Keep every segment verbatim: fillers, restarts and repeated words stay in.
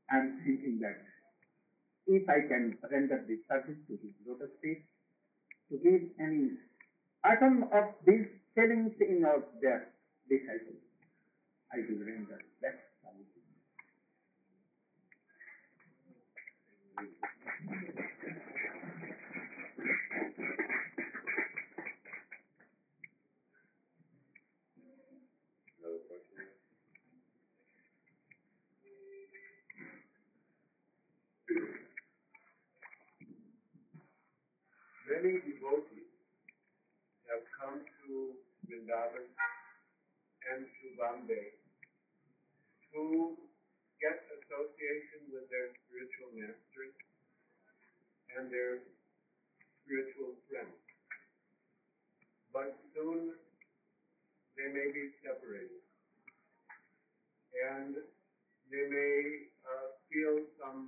I am thinking that if I can render the service to his lotus feet, to give any atom of these feelings in our their disciples, I will render that service. Many devotees have come to Vrindavan and to Bombay to get association with their spiritual masters and their spiritual friends. But soon they may be separated, and they may uh, feel some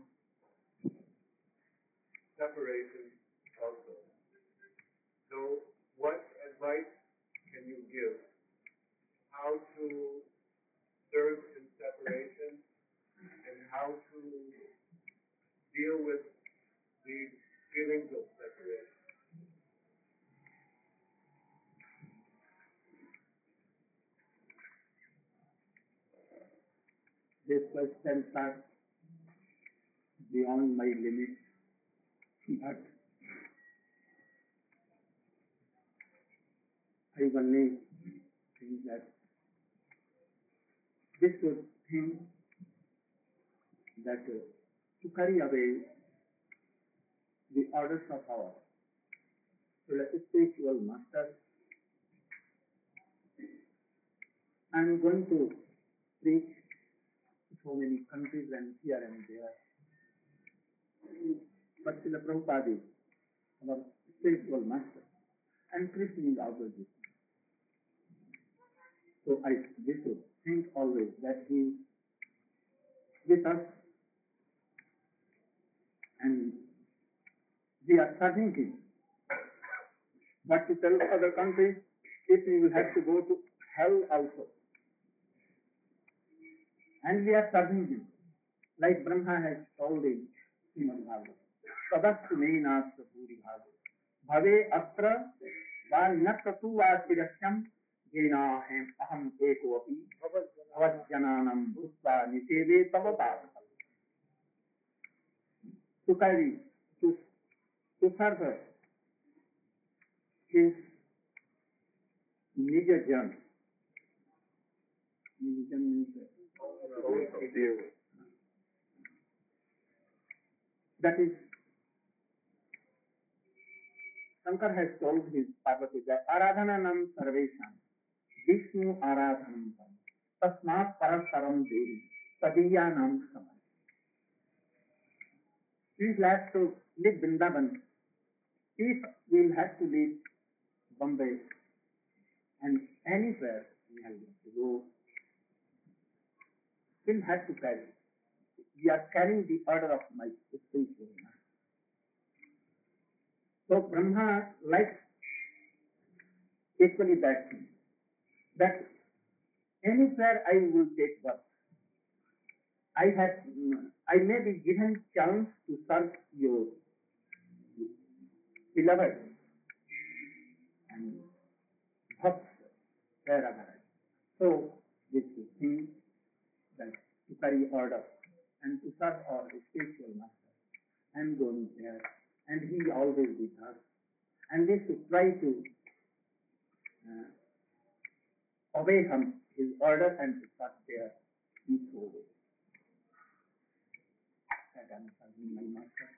separation also. So what advice can you give? How to serve in separation and how to deal with these feelings of separation? These questions are beyond my limits, but I only think that this should think that uh, to carry away the orders of our spiritual master, I am going to preach so many countries and here and there. But Srila Prabhupada is our spiritual master, and Krishna is always with him. So I we should think always that he is with us, and we are serving him. But to tell other countries, if we will have to go to hell also. And we are serving him, like Brahma has told in Srimad Bhagavatam. Tadastu menasya puri bhava. Bhave atra vanyatra tu vasirasyam jena hem aham eko api bhavajjananam bhutva niseve tava bhava. To carry, to, to serve his Nija Jan. Nija Jan means that is, Shankar has told his Parvati that Aradhananam Sarvesham Vishnu Aradhanam Tasmat Parasaram Devi Tadiyanam Samay. We will have to leave Vrindavan. If we will have to leave Bombay and anywhere we have to go, we will have to carry. We are carrying the order of my spiritual master. So Brahma likes equally that thing, that anywhere I will take birth, I have, I may be given chance to serve your beloved and bhakt wherever I. So this is thing that to carry order and to serve our spiritual master. I am going there, and he always with us. And we should try to uh, obey him, his order, and to serve there in so way. That I am serving my master.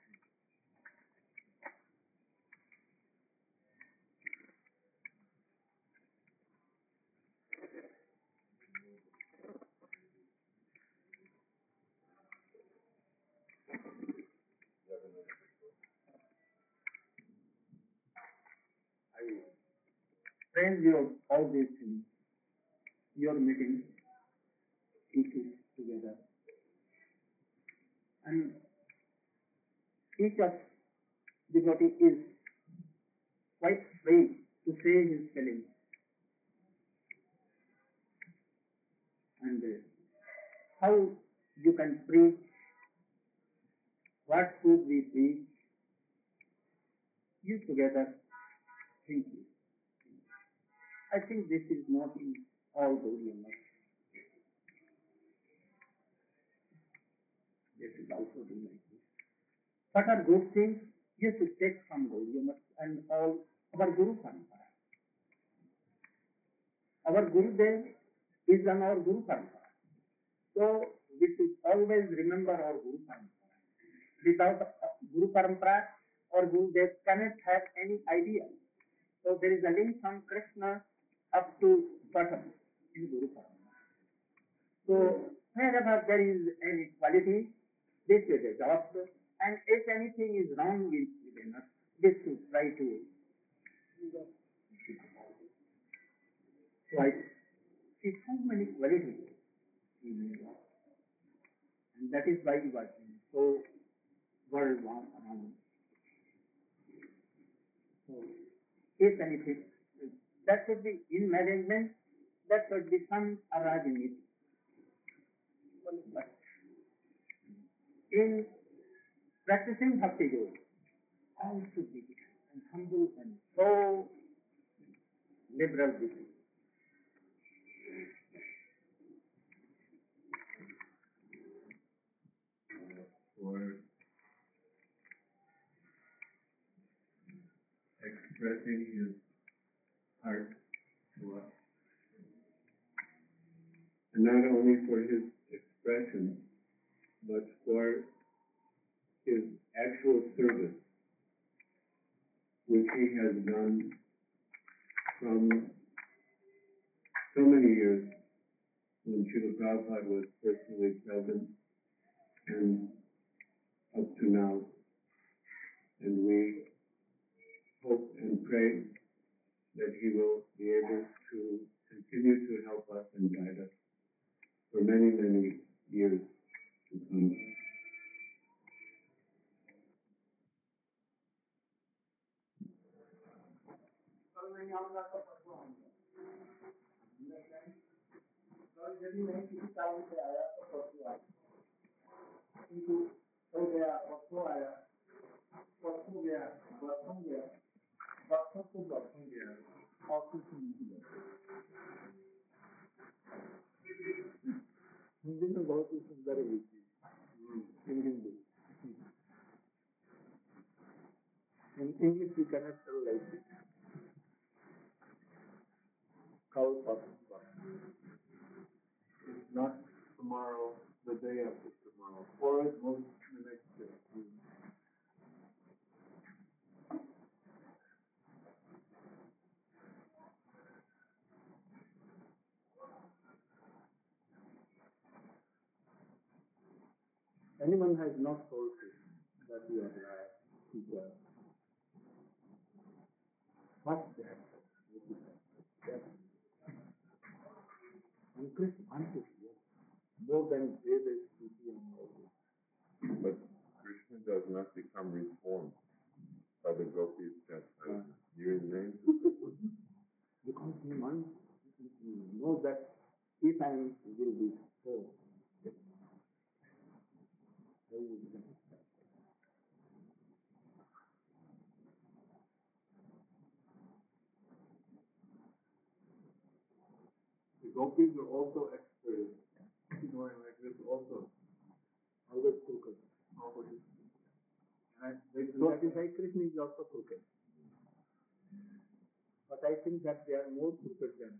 Friends, you all these things, your meeting, teaching together. And each of devotee is quite free to say his feelings. And uh, how you can preach what should we be? You together thinking. I think this is not in all Gaudiya Math. This is also do like this. What are good things? You should take from Gaudiya Math and all our Guru Parampara. Our Gurudev is on our Guru Parampara. So we should always remember our Guru Parampara. Without Guru Parampara, our Gurudev cannot have any idea. So there is a link from Krishna up to bottom in Guru Parampara. So wherever there is any quality, this is adopt, and if anything is wrong within us, this should try to. So I see so many qualities in you, and that is why you are so world around. So if anything, that should be in management, that should be some arrangement. But in practicing Bhakti Yoga, all should be and humble and so liberal with it. For expressing his heart to us. And not only for his expression, but for his actual service, which he has done from so many years when Srila Prabhupada was personally present and up to now. And we hope and pray that he will be able to continue to help us and guide us for many, many years to come. Hindi में बहुत ही सुंदर है in Hindi. In English we cannot tell like this. Cow It's not tomorrow, the day after tomorrow, or it will the next day. Anyone has not told you that you are liar, teacher. What's that? And Krishna wants to hear more than Vedas, Shruti and all this. But Krishna does not become reformed by the gopis chastisement. You remain Because he wants, he knows that if I am will be so, I will be satisfied. The gopis are also experts. Going like this also. Always crooked. Always. And they do So that. that is why Krishna is also crooked. But I think that they are more crooked than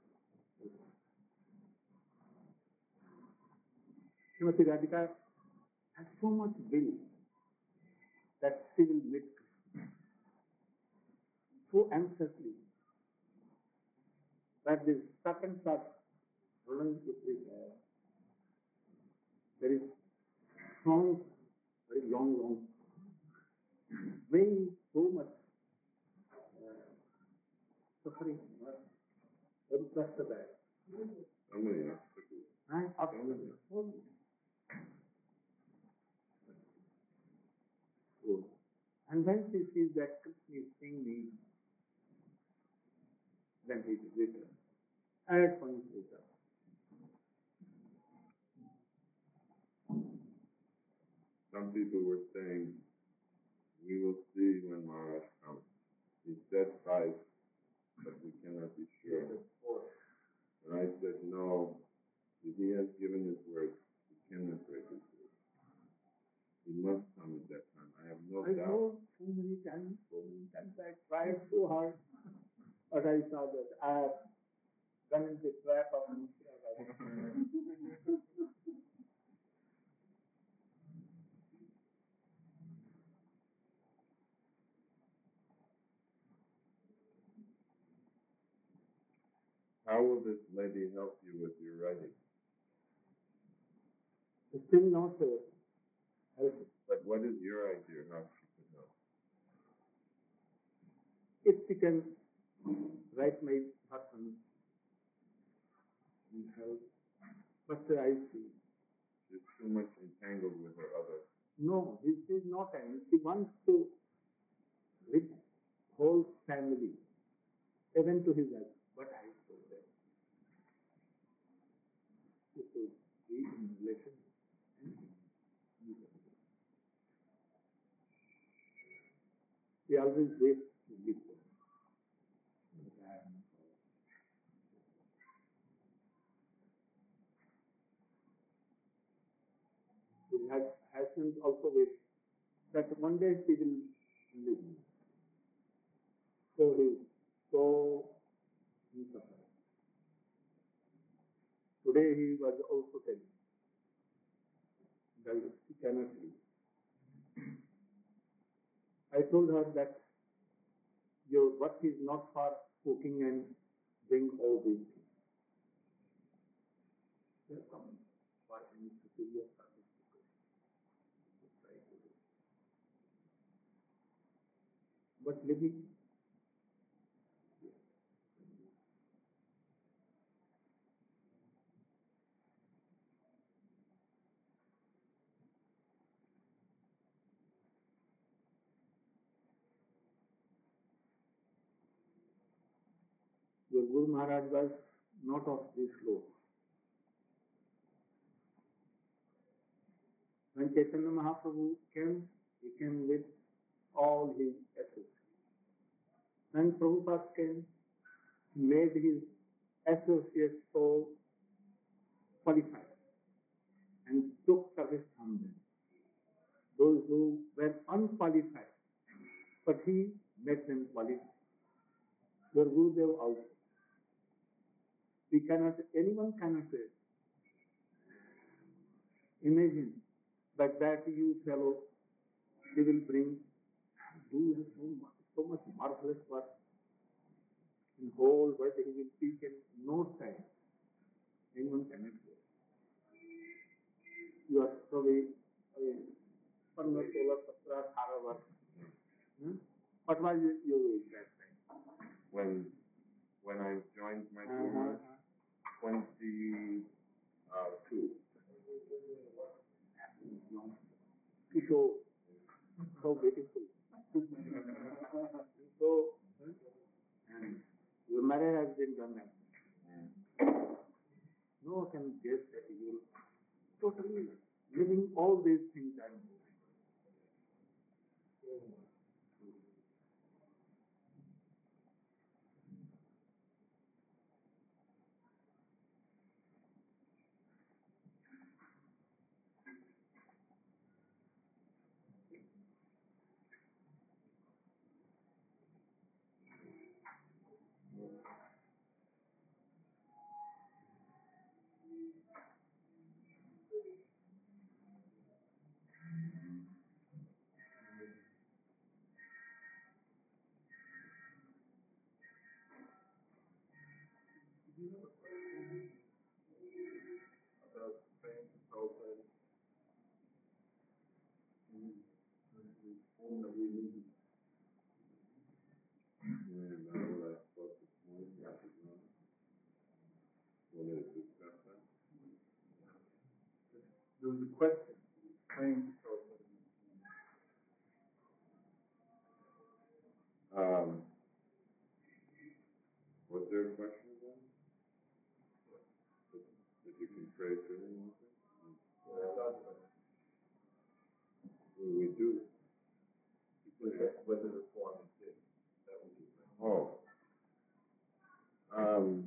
Srimati Radhika has so much will that she will meet Krishna so anxiously that the seconds are running quickly there. There is strong, very long, long, very so much uh, suffering, very pressure there. so many obstacles. And obstacles. And when she sees that Krishna is seeing me, then he is returned. At point returned. Some some people were saying, we will see when Maharaj comes. He said five, but we cannot be sure. And I said, no, if he has given his word, he cannot break his word. He must come at that time. I have no I doubt. know so many times, so many times I tried so hard, but I saw that I have gone into the trap of Murshidabad. How will this lady help you with your writing? Still not uh, helpful. But what is your idea how she can help? If she can write my husband, will help. But uh, I see. She's too much entangled with her other. No, this is not angry. She wants to with whole family, even to his husband. But I told them, you should be in relation. And he always waits to give them. But I have no problem. His hus- husband also waits that one day she will leave me. So he so he suffered. Today he was also telling that she cannot leave. I told her that your work is not for cooking and doing all these things. There come for any superior service to do. Try to do. But living, your Guru Maharaj was not of this low. When Chaitanya Mahaprabhu came, he came with all his associates. When Prabhupada came, he made his associates so qualified and took service from them. Those who were unqualified, but he made them qualified. Your Gurudev also. We cannot, anyone cannot say, imagine that that you fellow, he will bring, do so much, so much marvelous work in whole world, he will teach in no time. Anyone cannot say. You are probably Panna Sola Satra Thara work. Hmm? What was your age that time? When when I joined my Uh-huh. Guru, twenty two. So, so beautiful. So, and your marriage has been done now. No one can guess that you will totally living all these things and And now what I spoke this morning, Doctor John, wanted to discuss that. there was a question. Trying to solve it. Um, was there a question then? That, that you can pray to anyone? um,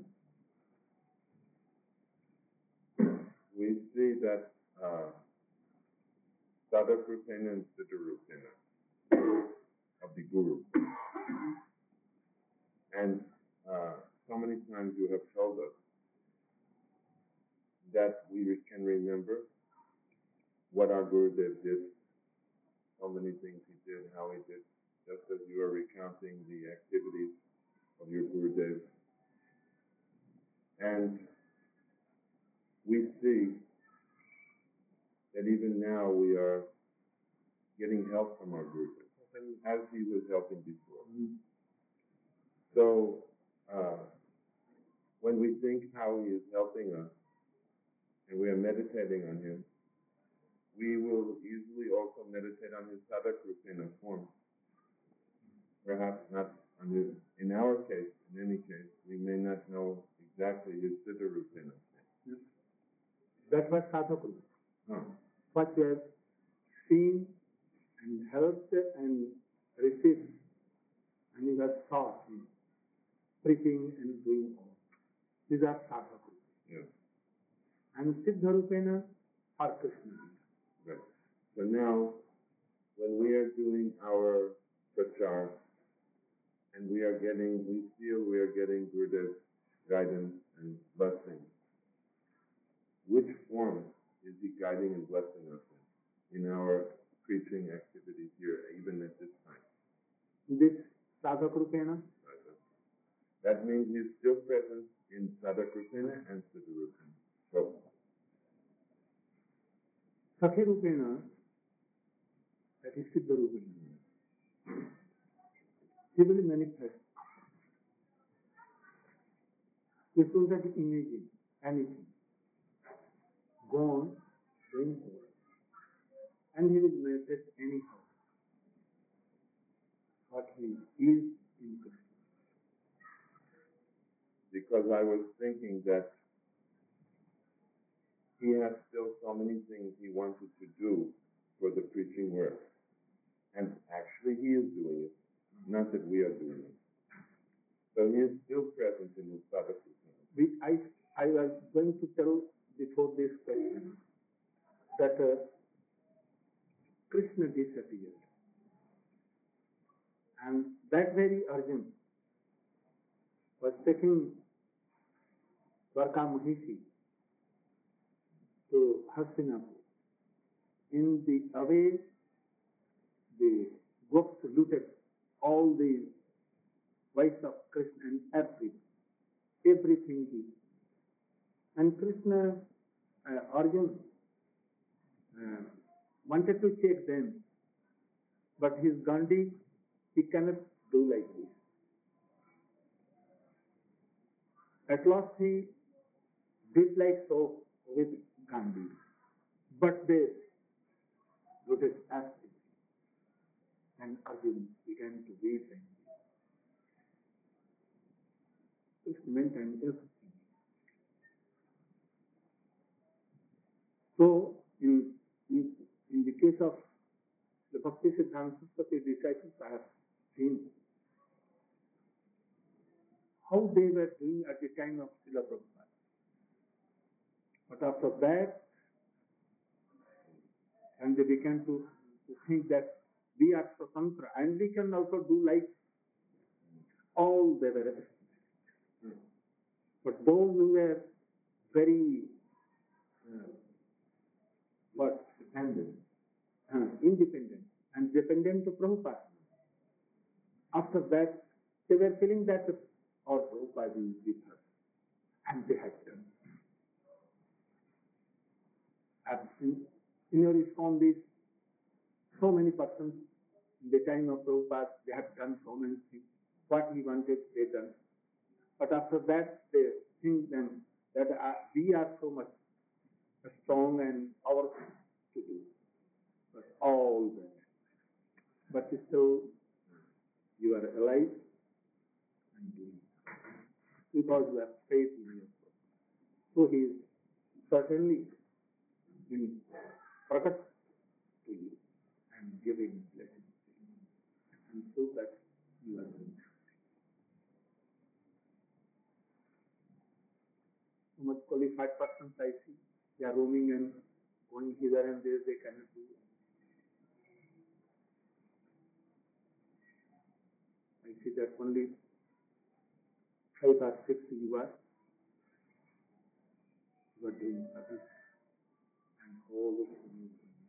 we see that uh, Sadhakrupena and Siddharupena of the Guru. And uh, so many times you have told us that we can remember what our Gurudev did, so many things he did, how he did, just as you are recounting the activities of your Gurudev. And we see that even now we are getting help from our Gurudev, as he was helping before. Mm-hmm. So, uh, when we think how he is helping us, and we are meditating on him, we will easily also meditate on his Sadhakrupena form. Perhaps not on his, in our case, in any case, we may not know exactly his Siddharupena. Yes. That was Sadhakrupena. Oh. What we have seen and helped and received, and we have taught him, preaching and doing all. These are Sadhakrupena. Yes. And Siddharupena are Krishna. Right. So now, when we are doing our prachar, and we are getting, we feel we are getting Gurudev's guidance and blessing, which form is he guiding and blessing us in, in our preaching activities here, even at this time? This Sadhakrupena? That means he's still present in Sadhakrupena and Siddharupena. So, Sakhirupena, that is Siddharupena. He will manifest. We don't have to imagine anything. Go on, going forward. And he will manifest anyhow. What he is in Krishna. Because I was thinking that he has still so many things he wanted to do for the preaching work. And actually he is doing it, not that we are doing it. So he is still present in his Sadhakrupena. We, I, I was going to tell before this question that uh, Krishna disappeared. And that very Arjuna was taking Dwarka Mahishi to Hastinapur. In the away, the gops looted all the wives of Krishna and everything, everything he. And Krishna, uh, Arjuna, uh, wanted to check them, but his Gandhi, he cannot do like this. At last he did like so with Gandhi, but they looted everything. And Arjuna began to weep and this meant and everything. So, in, in, in the case of the Bhakti Siddhanta Saraswati disciples, I have seen how they were doing at the time of Srila Prabhupada. But after that, and they began to, to think that we are Swatantra and we can also do like all they were. But those who were very uh, what dependent, uh, independent and dependent to Prabhupada, after that they were feeling that our Prabhupada is with us, and they had done. I've seen, in your ISKCON, these so many persons in the time of Prabhupada, they have done so many things. What he wanted, they done. But after that, they think then that uh, we are so much strong and powerful to do. But all that. But still, you are alive and doing because you have faith in yourself. So he is certainly in prakat to you and giving blessings to you. And so that you are doing. so much qualified persons I see. They are roaming and going hither and there, they cannot do. I see that only five or six you are, you are doing service and all the things.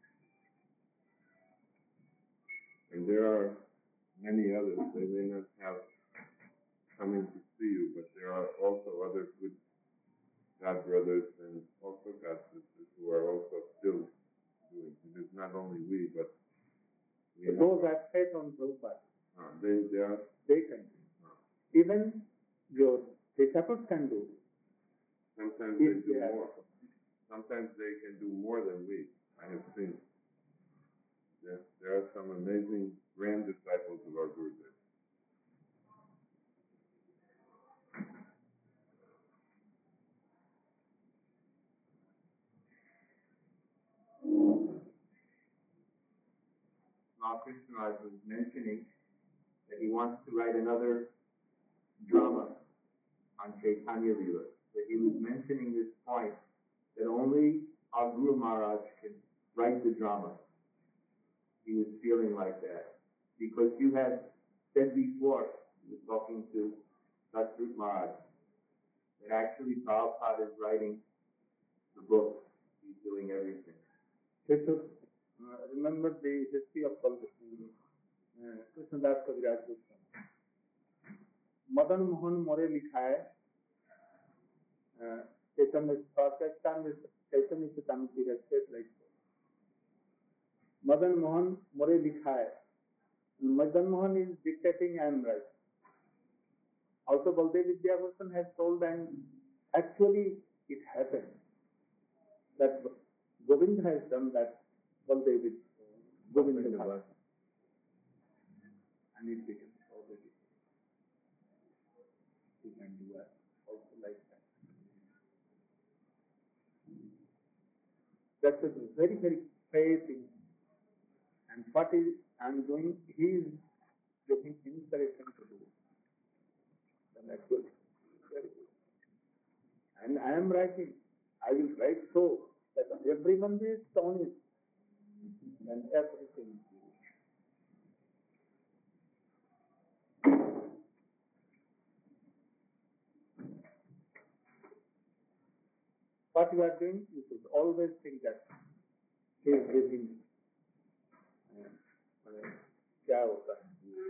And there are many others. They may not have coming to see you, but there are also other good God brothers and also God sisters who are also still doing. It is not only we, but we have, Those that faith on Prabhupada, uh, they, they are, they can do. uh, Even your disciples can do. sometimes they If do they are- more. Sometimes they can do more than we. I have seen. There, there are some amazing grand disciples of our Gurudev. Now Krishnaraj was mentioning that he wants to write another drama on Chaitanya Leela. So he was mentioning this point that only our Guru Maharaj can write the drama. He was feeling like that. Because you had said before, he was talking to Satsrut Maharaj, that actually Prabhupada is writing the book. He's doing everything. This is, uh, remember the history of Baldev, uh, Krishnadas Kaviraj Goswami. Madan Mohan More लिखा है चैतन्य first time with Chaitanya Charitamrita has said like so. Madan Mohan More लिखा है. Madan Mohan is dictating and writing. Also Baldev Vidyabhushan has told, and actually it happened that Govind has done that Baldev with Govind Bhakti. And it becomes already. You can do that also like that. That's a very, very faith in. And what is I'm doing, he is getting inspiration to do. And actually, very good. And I am writing. I will write so that everyone is astonished and everything. What you are doing, you should always think that he is giving. uh, क्या होता है?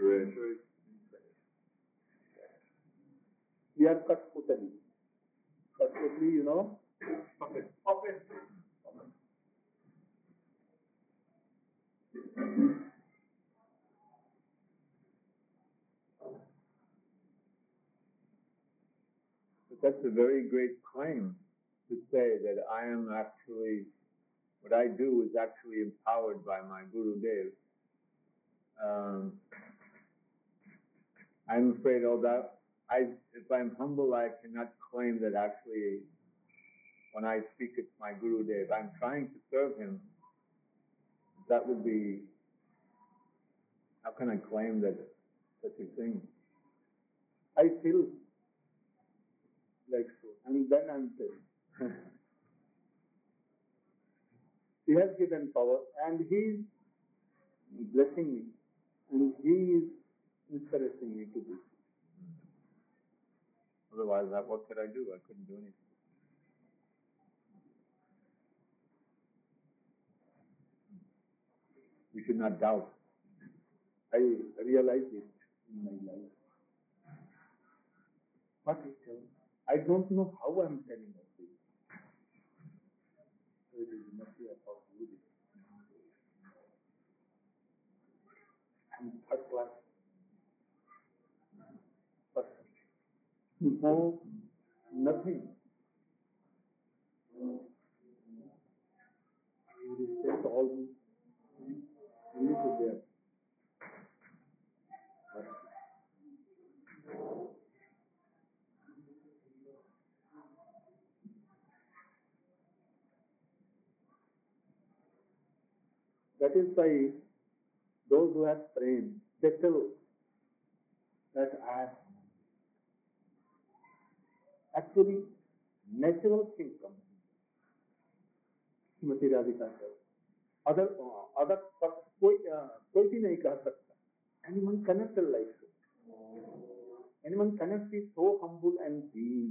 We are Kathputali. Kathputali, you know, puppet. Puppet. But that's a very great claim to say that I am actually, what I do is actually empowered by my Guru Dev. Um, I'm afraid all that, I, if I'm humble, I cannot claim that actually when I speak it's my Guru Dev. I'm trying to serve him. That would be, how can I claim that such a thing? I feel like so. And then I'm saying, he has given power and he is blessing me. And he is inspiring me to do. Otherwise, I, what could I do? I couldn't do anything. We should not doubt. I realize it in my life. What is telling? I don't know how I'm telling of this. So it is the mercy of our Guru. I'm third class person. No, nothing. You respect all these. You need to bear. That is why those who have prayed, they tell that I actually natural thing comes. Shrimati Radhika sir, other other पर कोई अ, कोई भी नहीं कह सकता. Anyone cannot tell like so. Anyone cannot be so humble and being.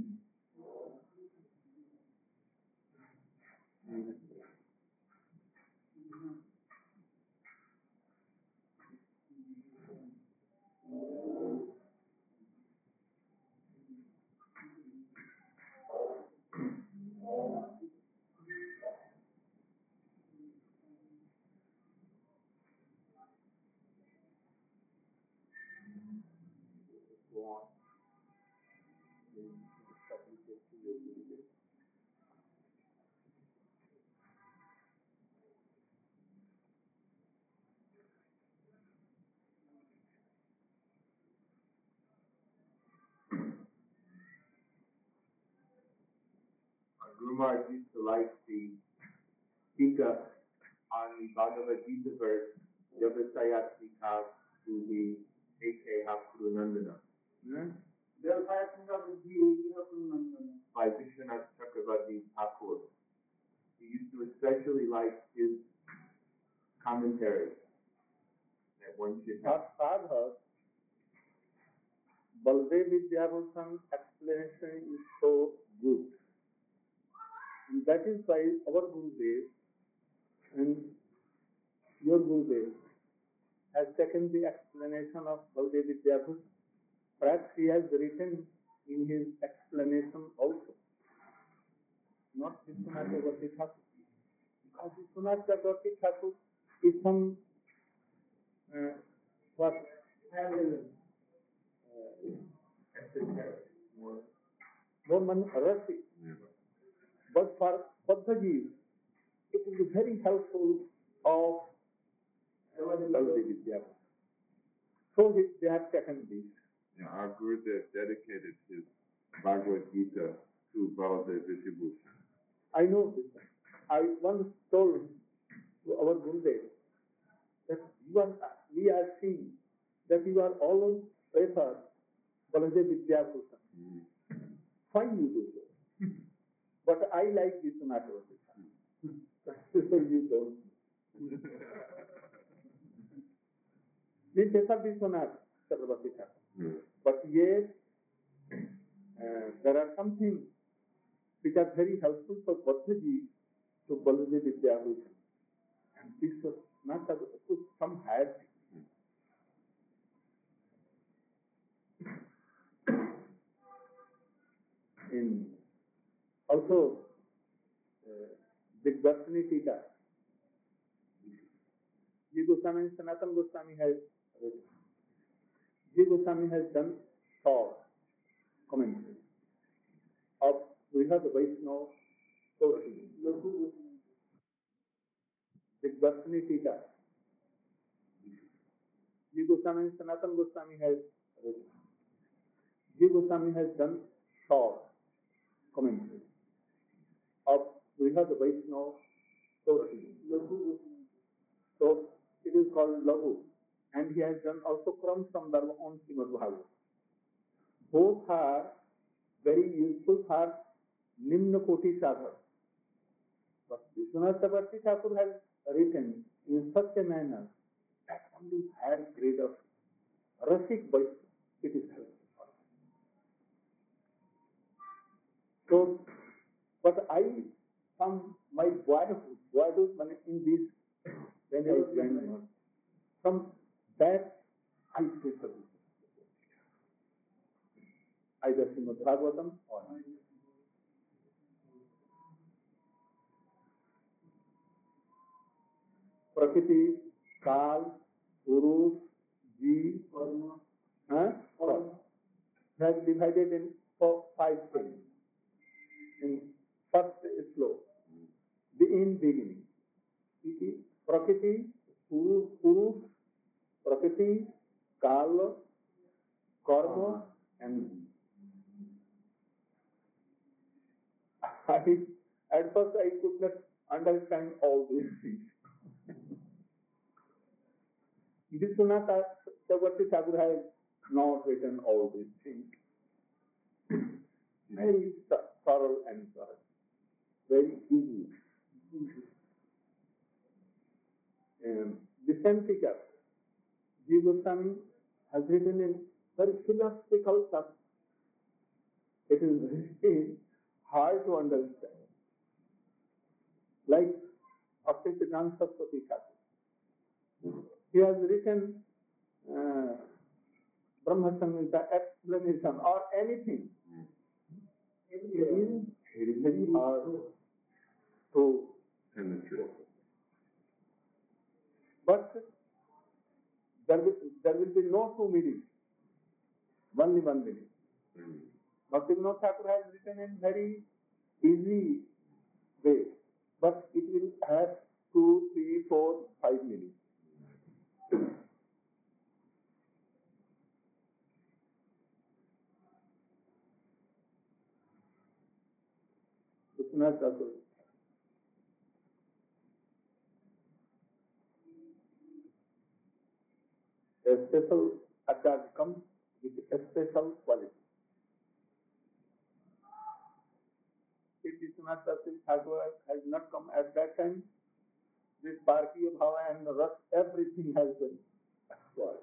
Guru Maharaj used to like the Tika on the Bhagavad Gita verse, Javasayatri Kav Suhi Eke Hakuru Nandana. By Vishwanath Chakravarti Thakur. He used to especially like his commentary that one should have. Sadhak, Baldev Vidyabhushan explanation is so good. And that is why our Gurudev and your Gurudev has taken the explanation of Baldev Vidyabhushan. Perhaps he has written in his explanation also. Not Vishwanath Chakravarti Thakur. Because Vishwanath Chakravarti Thakur is some uh, what? More, more manharasi. But for Paddhaji, it is very helpful of Baldev Vidyabhushan. So he- they have taken this. Yeah, our Gurudev dedicated his Bhagavad Gita to Baladev Vidyabhushan. I know this. I once told to our Gurudev that you are, we are seeing that you are always prefer Baladev Vidyabhushan. Mm. Why you do so? But I like this Chakravarti. So you don't. We prefer Vishwanath Chakravarti Thakur. Mm. But yet, uh, there are some things which are very helpful for Paddhaji to Baladev Vidyabhushan. And this was not a, to some higher thing. In also, uh, Digdarshani Tika, Ji Goswami and Sanatana Goswami has written. Ji Goswami has done short commentary of Brihad Vaishnava Sources. Digdarshani Tika, Ji Goswami and Sanatana Goswami has written. Ji Goswami has done short commentary of Brihad Vaishnava Sources. So it is called Lahu. And he has done also Kram Sandarbha on Srimad Bhagavatam. Both are very useful for Nimna Koti Sadhak. But Vishwanath Chakravarti Thakur has written in such a manner that only higher grade of Rasik Vaishnava it is helpful. So, but I, from my boyhood, boyhood in this, when I joined, from that I prefer this. Either Srimad Bhagavatam or Prakriti, Kal, Purush, Jeev, Karma, huh? Karma. Has divided in four, five things. In first slope, the in beginning. It is Prakriti, Purush, Purush, Prakriti, Kal, Karma, and I, at first I could not understand all these things. Vishwanath Chakravarti Thakur has not written all these things. I sorrow and sorrow. Very easy. Um, the Santika, G. Goswami has written in very philosophical terms. It is very hard to understand. Like Akshayana Saraswati Thakur. He has written uh, Brahma Samhita explanation or anything. It is very, very hard to penetrate. But there will, there will be no two meanings, only one meaning. Mm. Bhaktivinoda Thakur has written in very easy way, but it will have two, three, four, five meanings. Vishwanath Thakur. A special attack comes with a special quality. If Vishwanath Thakur has not come at that time, this Parkiya Bhava and Ras, everything has been spoiled.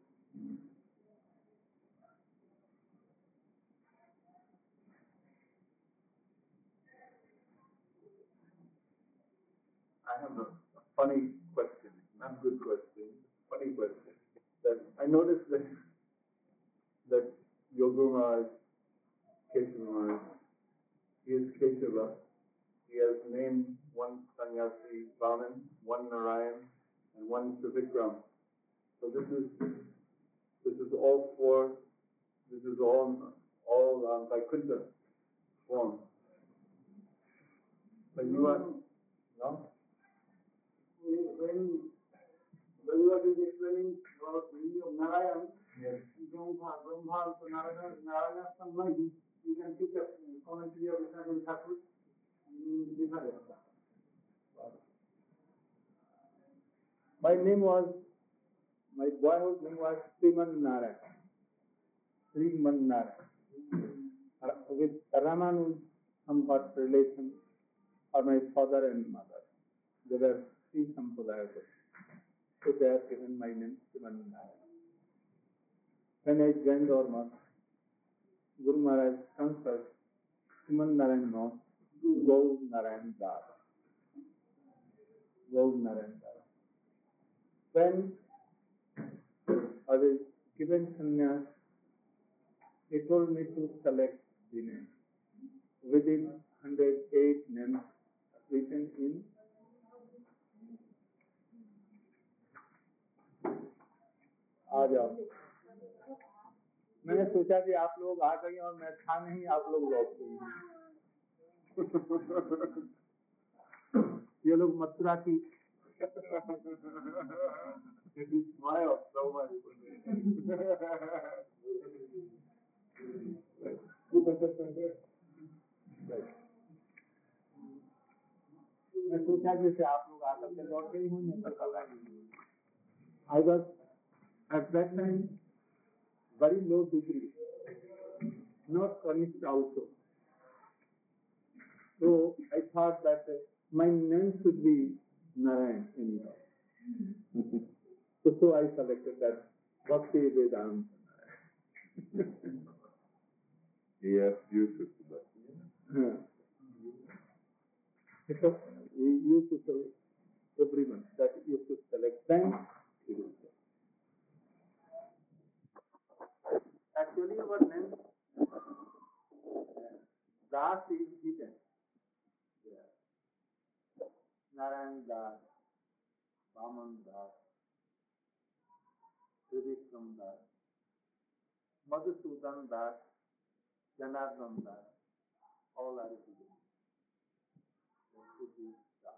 I have a, a funny question, not good question, funny question. That I noticed that that Yoga Maharaj, Kesava Maharaj, he is Kesava. He has named one sannyasi Brahmin, one Narayan, and one Trivikram. So this is this is all four. This is all all um, Vaikuntha form. But you are no. When when you are explaining about the meaning of Narayan, yes. Brahma, Brahma, so Narayan, Narayan Samman, you can pick up commentary of Vishwanath Thakur. My name was, my boyhood name was Sriman Narayan. Sriman Narayan. With Ramanujam, some got relation, or my father and mother. They were three Sampradayas. So they have given my name Sriman Narayan. When I joined our mosque, Guru Maharaj transferred Sriman Narayan Mosque to Gaur Narayan Das. Gaur Narayan Das. When I was given sannyas, he told me to select the name. Within one hundred eight names written in आ जाओ. मैंने सोचा कि आप लोग आ गए और मैं था नहीं, आप लोग लौट गए. ये लोग मथुरा की smile so much. मैं सोचा जैसे आप लोग आकर के लौट गए होंगे पर कल आएंगे. I was at that time very low degree, not finished also. So I thought that my name should be Narayan anyhow. so, so I selected that Bhakti Vedanta. He asked you to select. Yeah. Because we used to select everyone that used to select them. Actually, our name Das is hidden. Yeah. Narayan Das, Vaman Das, Trivikram Das, Madhusudan Das, Janardhan Das, all are hidden. There should be Das.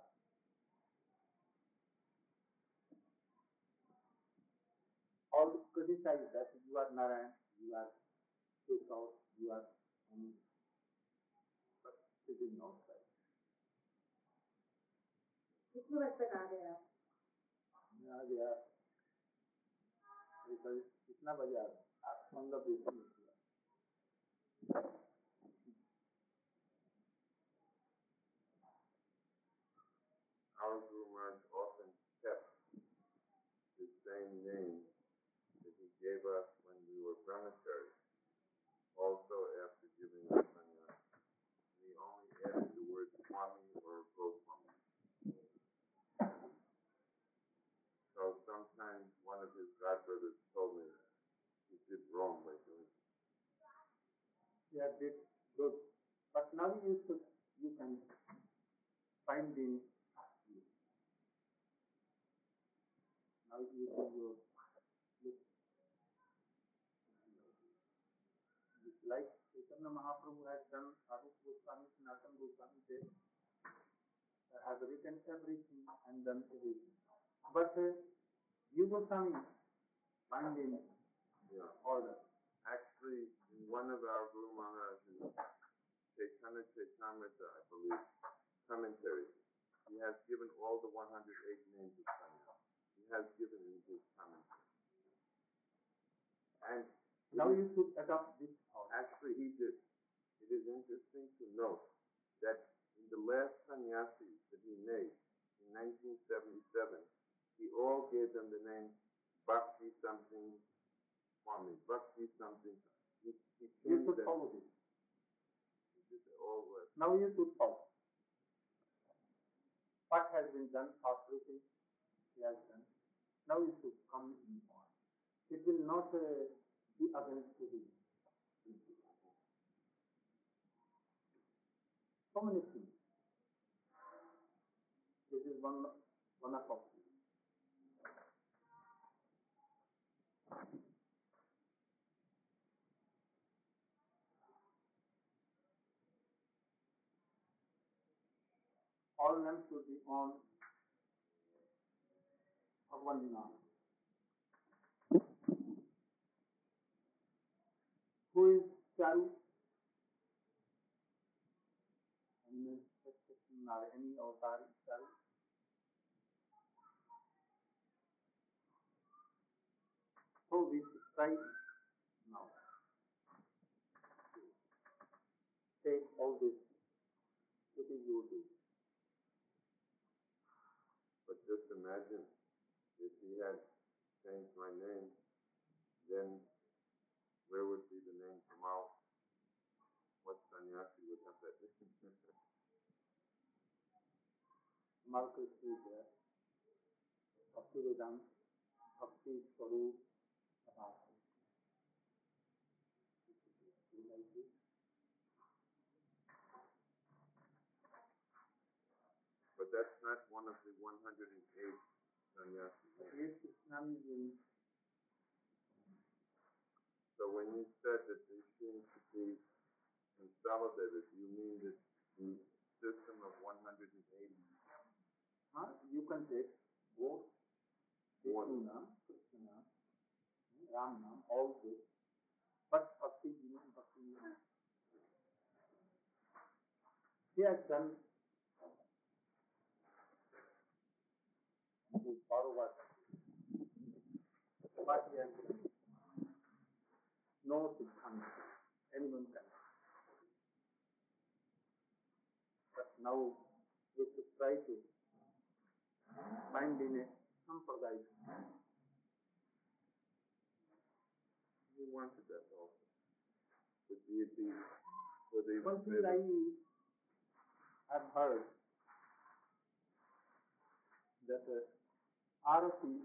All criticize that you are Narayan, you are Kesava, you are Mani. But it is not right. कितने बजे तक आ गए आप? मैं आ गया कितना बजे आ गया? आठ पंद्रह बीस मिनट हुआ. our Guru Maharaj often kept the same name that he gave us when we were brahmacharis, also after giving us sannyas. He only added the word Swami or Goswami. So sometimes one of his godbrothers told me he did wrong by doing it. Yeah, did good. But now you should, you can find in now you do your look. Like Chaitanya Mahaprabhu has done, Arup Goswami, Sanatana Goswami, they have written everything and done everything. But uh, you Goswami find in Yeah. order. Actually, in one of our Guru Maharaj's Chaitanya Chaitamrita, I believe, commentary, he has given all the one hundred eight names of sannyas. He has given in his commentary. And Now you should adopt this order. actually he did. It is interesting to note that in the last sannyasis that he made in nineteen seventy-seven, he all gave them the name Bhakti something Swami, Bhakti something. He, he You changed should them. follow this. He did all the Now you should follow. What has been done, everything he has done. Now you should come in on. It will not uh, be against the will. So many things. This is one one of them. All names should be on Bhagwan Naam. Who is Charu? And any avatar is Charu. So we try now. Take all this. It is your duty. But just imagine if he had changed my name, then where would be the name Kamal? What sannyasi would have that name? Mark is there. Bhakti Vedanta, Bhakti Swarup, Abhasa. Like this. But that's not one of the one hundred eight sannyasis. Yes, Islam is in. So when you said that they seem to be consolidated, you mean that the system of one hundred eighty? Huh? You can take both One. Vishnu Naam, Krishna Naam, Ram Naam, all this. But Bhakti Vinay, Bhakti Vinay. He has done to borrow what? What he has done. No Siddhanta. Anyone can. But now we should try to find in a sampradaya. You wanted that also. The deity for the One thing I have heard that uh, Arati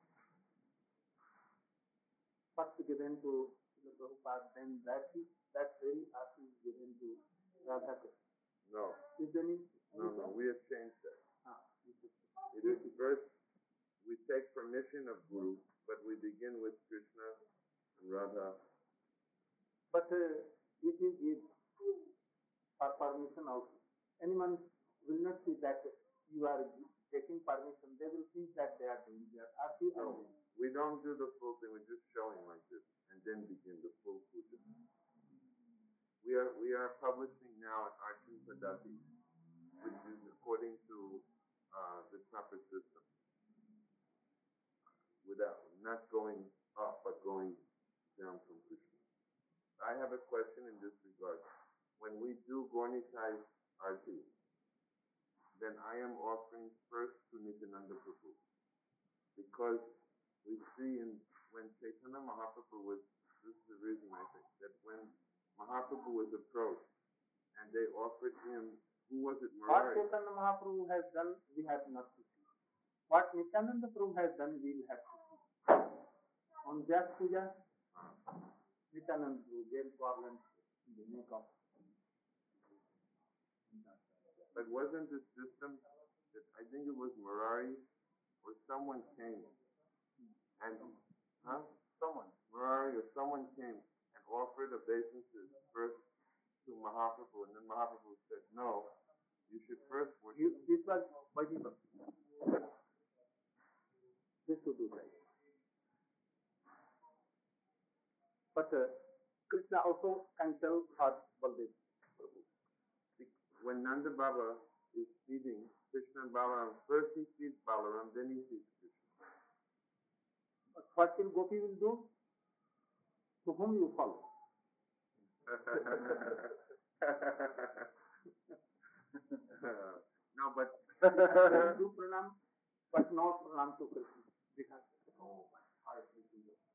first given to Srila Prabhupada, then that is that very Arati is given to Radha Krishna. No, Is there any? no, no, we have changed that. Ah, this is- It is first, we take permission of Guru, but we begin with Krishna and Radha. But uh, if you give for permission also, anyone will not see that you are taking permission. They will think that they are doing their Arati No, only. we don't do the full thing, we just show him like this, and then begin the full puja. We are, we are publishing now an Arjun Padati, which is according to uh, the proper system. Without, not going up, but going down from Krishna. I have a question in this regard. When we do Gornikai Arti, then I am offering first to Nityananda Prabhu. Because we see in, when Chaitanya Mahaprabhu was, this is the reason I think, that when Mahaprabhu was approached and they offered him, who was it, What Murari? Chaitanya Mahaprabhu has done, we have not to see. What Nityananda Prabhu has done, we will have to see. On Vyas Puja, Nityananda Prabhu gave garlands in the neck of. But wasn't the system that I think it was Murari or someone came and, huh? Someone. Murari or someone came and offered obeisances first to Mahaprabhu, and then Mahaprabhu said, no, you should first worship. This was Vajiva. This would do right. But uh, Krishna also cancelled her Baldev Prabhu. When Nanda Baba is feeding Krishna and Balaram, first he feeds Balaram, then he feeds Krishna. But what will Gopi will do? To whom you follow? No, but do pranam, but not pranam to Krishna. Because, oh my heart is in the-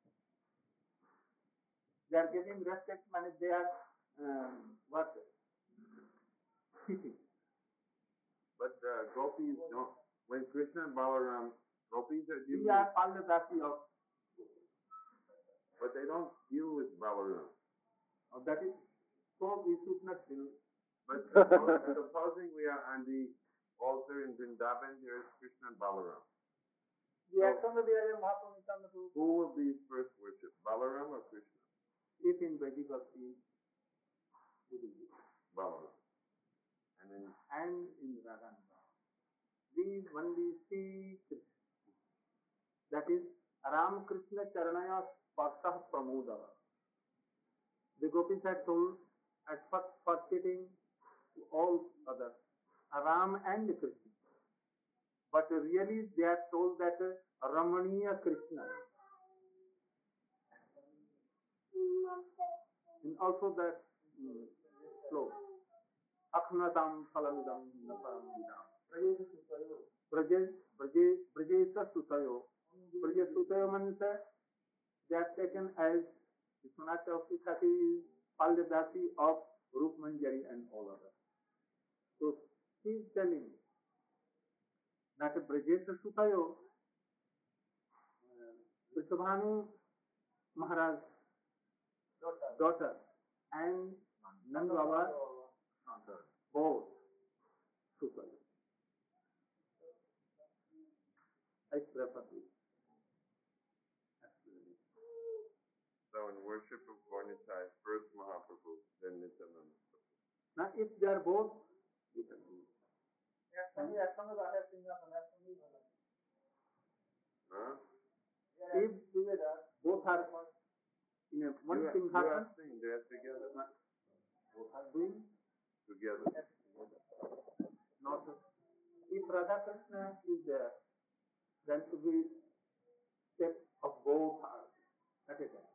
They are getting respect when they are, um, what? Teaching. but uh, gopis don't. When Krishna and Balaram, gopis are We dealing, are Paldadasi of, but they don't deal with Balaram. of that is, so we should not deal. But suppose, supposing we are on the altar in Vrindavan, there is Krishna and Balaram. We are somebody else, Mahaprabhu Nityananda Prabhu. Who will be first worshipped, Balaram or Krishna? If in Vedic Bhakti, it will be. Balaram. And then And in Radhananda, we only see Krishna. That is, Ram Krishna Charanaya Sparsah Pramodava. The gopis had told at first forgetting to all others, Ram and Krishna. But really they are told that Ramaniya Krishna. And also that mm, slow. Akhnatam phalamidam naparam vidam. Braje, Braje, Brajesa Sutayo. Braje Sutayo means they are taken as Vishwanath Chakravarti is Paldadasi of Rup Manjari and all others. So he is telling that Brajesa Sutayo, Vrishabhanu Maharaj daughter and Nand Baba both Sutayo. I prefer this. so in worship of Gaurnitai, first Mahaprabhu, then Nityananda. Now if they are both, we can do it. Huh? If both are in a one you, thing you are happens, singing, they are together. both are doing Together. not. If Radha Krishna is there, then to be step of both are at a time.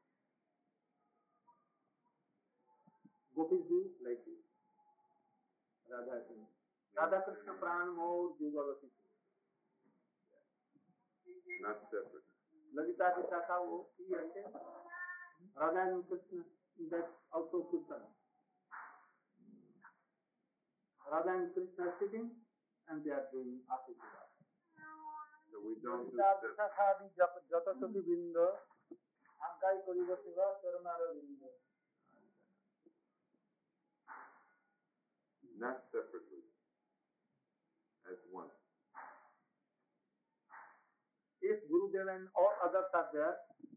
Gopis do like this. Radha Krishna. Radha Krishna Pran More Jugalati. Not separate. Lalita Vishaka wo ki hai. Radha and Krishna, that's also Kirtan. Radha and Krishna are sitting and they are doing Asita. So we don't do separate. Jatasati Binda, Ankai Koriva Shiva, Charanara Binda. Not separately. As one. If Gurudev and all others are there,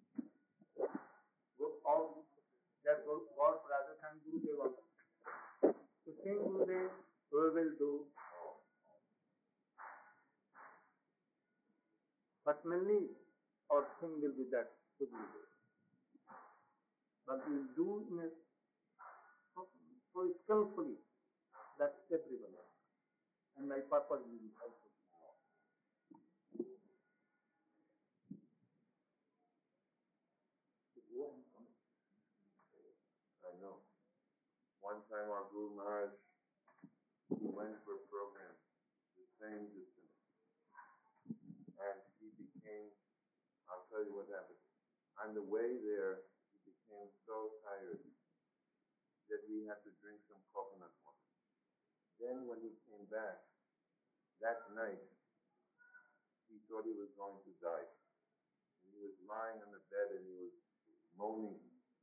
all that God rather than Gurudev also. The same Gurudev we will do. But mainly our thing will be that to Gurudev. But we do in a so, so skillfully that everyone. And my purpose will also be. I know. One time our Guru Maharaj, he went for a program train just finished. And he became, I'll tell you what happened. On the way there, he became so tired that he had to drink some coconut water. Then when he came back, that night, he thought he was going to die. And he was lying on the bed and he was moaning.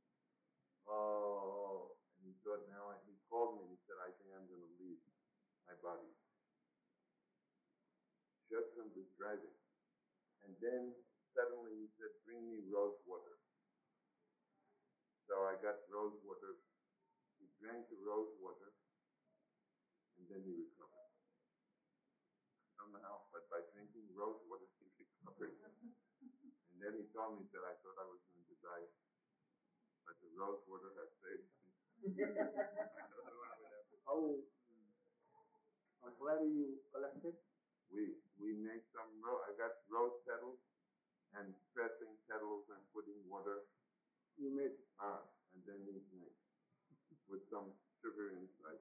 Oh, and he thought now, he called me and he said, I think I'm going to leave my body. Shotgun was driving. And then suddenly he said, bring me rose water. So I got rose water. He drank the rose water and then he recovered. Somehow, but by drinking rose water, he recovered. And then he told me that I thought I was going to die. But the rose water has saved me. How, from where you collected? We we make some ro- I got rose petals and pressing petals and putting water. You made Ah, and then we make with some sugar inside.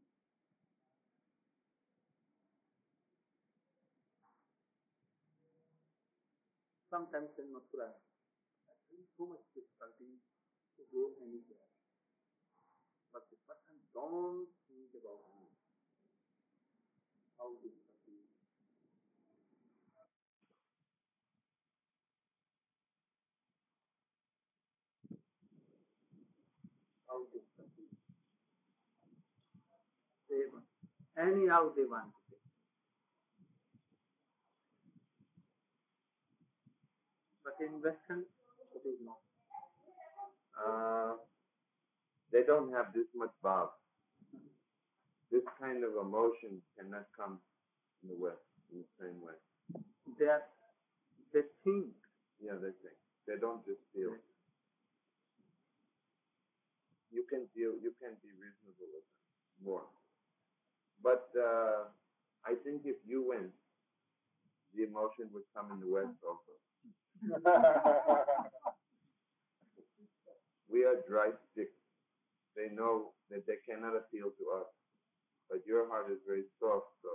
sometimes in Mathura. So much difficulty to go anywhere. But the person don't think about me. How difficulty. How difficulty. They want. Anyhow they want to take. But in Western, it is not. Uh, they don't have this much bhav. This kind of emotion cannot come in the West in the same way. They are, they think. Yeah, they think. They don't just feel. You can feel, you can be reasonable with them more. But uh, I think if you went, the emotion would come in the West also. We are dry sticks. They know that they cannot appeal to us. But your heart is very soft, so.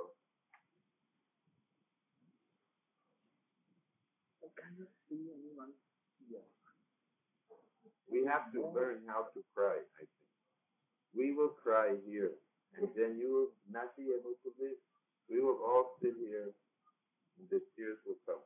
I cannot see anyone here. We have to learn how to cry, I think. We will cry here, and then you will not be able to live. We will all sit here, and the tears will come.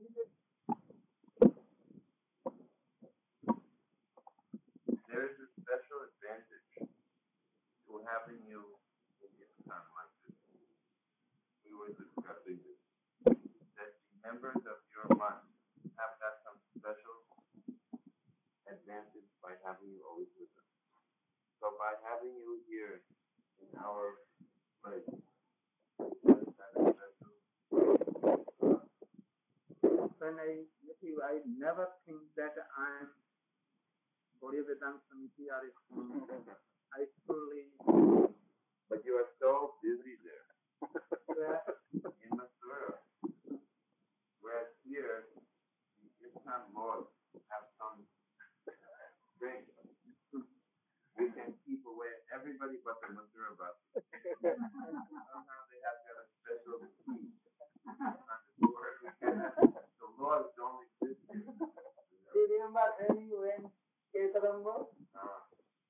There is a special advantage to having you in a time like this. We were discussing this. That the members of your month have got some special advantage by having you always with us. So by having you here in our place, just that a special, uh, When I met you, I never think that I'm Gauriya Vedanta Samiti or I fully. but you are so busy there in Mathura. Whereas here, the Islam laws have some strength. We can keep away everybody but the Mathura Basi. Somehow they have got a special key on the door. We cannot, the laws don't exist here. Do you remember when you went Ketarambo? Uh,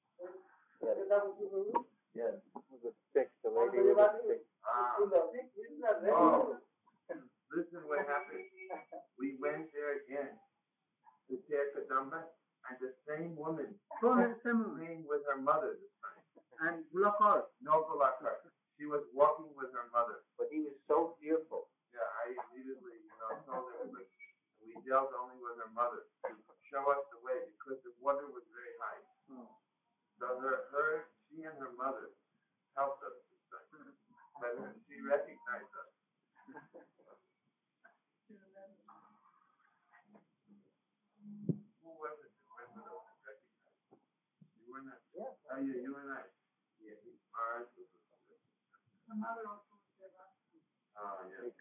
Yes. With a stick, the lady with a stick. ah, Oh. oh, listen what happened. We went there again to take Kadamba, and the same woman So handsome came with her mother this time. and Bulakar. No Golakar. She was walking with her mother. But he was so fearful. Yeah, I immediately, you know, told him, but we dealt only with her mother to show us the way because the water was very high. Oh. So her, her, she and her mother helped us this time. But she recognized us. Who was it that went with us and recognized us? You were not? Yeah. Oh, yeah, you and I. Yeah, he, ours was with us. Oh, yeah.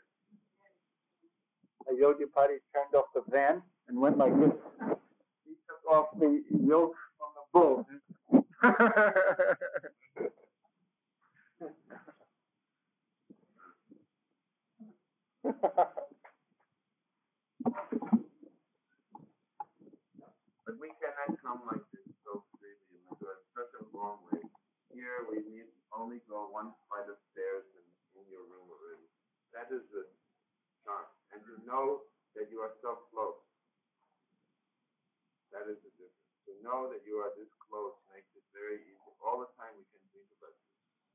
Ayodhya turned off the van and went like this. He took off the yoke from the bull. But we cannot come like this so freely into such a long way. Here we need only go one flight of stairs and in your room already. That is the charm. And to know that you are so close. That is the difference. To know that you are this close makes it very easy. All the time we can think about this.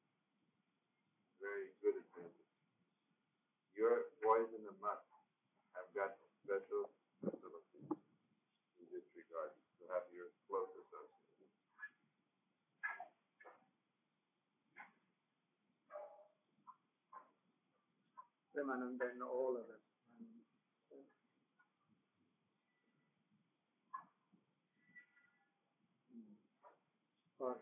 Very good advantage. Your boys in the mud have got special facilities in this regard to have your close association. Premananda and all others. For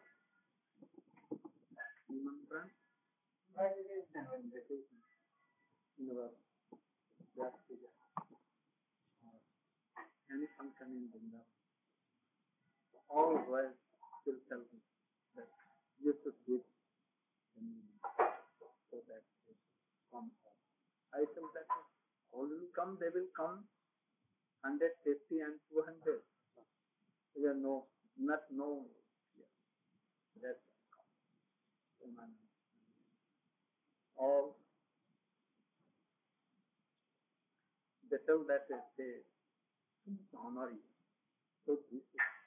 Nimantran, and vacation in our Vyas Puja, or any function in Vrindavan. All royals still tell me that you should give them so that they come home. I tell that all will come, they will come, one hundred fifty and two hundred. We are no, not known here. That's all. They tell that they honor you. So this is